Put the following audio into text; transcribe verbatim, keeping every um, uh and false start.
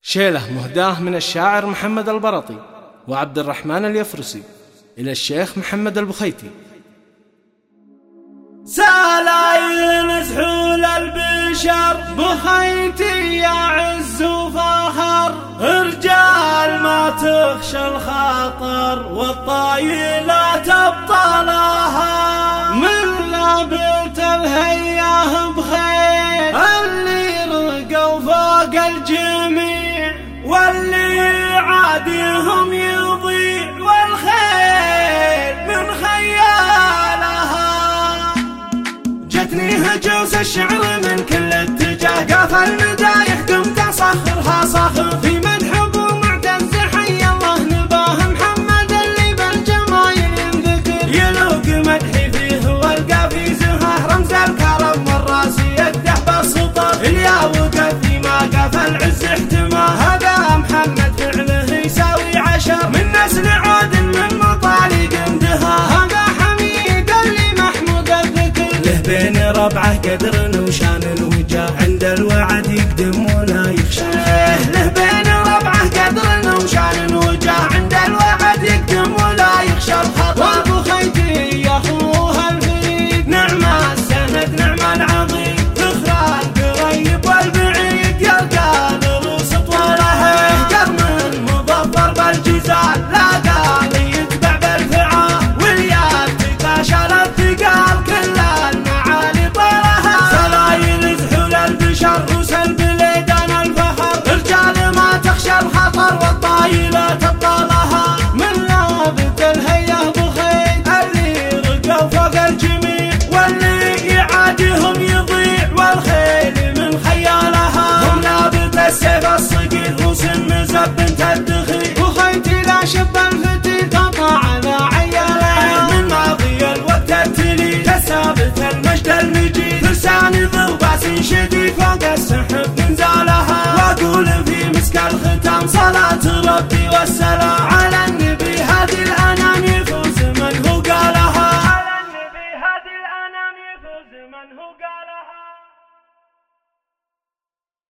شيلة مهداة من الشاعر محمد البرطي وعبد الرحمن اليفرسي إلى الشيخ محمد البخيتي. سلايل سحول البشر بخيتي يا عز وفخر، رجال ما تخشى الخاطر والطايلات ابطالها، من لابت الهياه بخير اللي رقوا فوق الجميع واللي عاديهم يضيع، والخير من خيالها. جتني هجوس الشعر من كل اتجاه، قاف المدايح قمت اصخرها صخر، في مدح ابو معتز حي الله نباه محمد اللي بالجمايل ينذكر، يلوق مدحي فيه والقى في زهاه رمز الكرم والراسي يقدح بالسطر، اليا وقف في ما قف العز احتماه، هذا محمد فعله يساوي عشر، من نسل عود من مطالق اندها، هذا حميد اللي محمود الذكر، له بين ربعه قدر وشان وجاه، عند الوعد يقدم ولا يخشى، له بين ربعه قدر وشان وجاه، عند الوعد يقدم ولا يخشى الخطر، والبخيتي يا اخوها الفريد نعم السند نعم العظيم، ذخرى القريب والبعيد يلقى نروس طوله، قرن مظفر بالجزال لا قال يتبع بالفعال، والياد تقاشر الثقال كل المعالي طولها، سلايل زحول البشر روس البليدان الفخر، رجال ما تخشى الخطر والطايلات ابطالها، من لابت الهياه بخيت اللي رقوا فوق الجميع واللي يعاديهم يضيع، والخيل من خيالها، هم لابت السيف الصقيل روس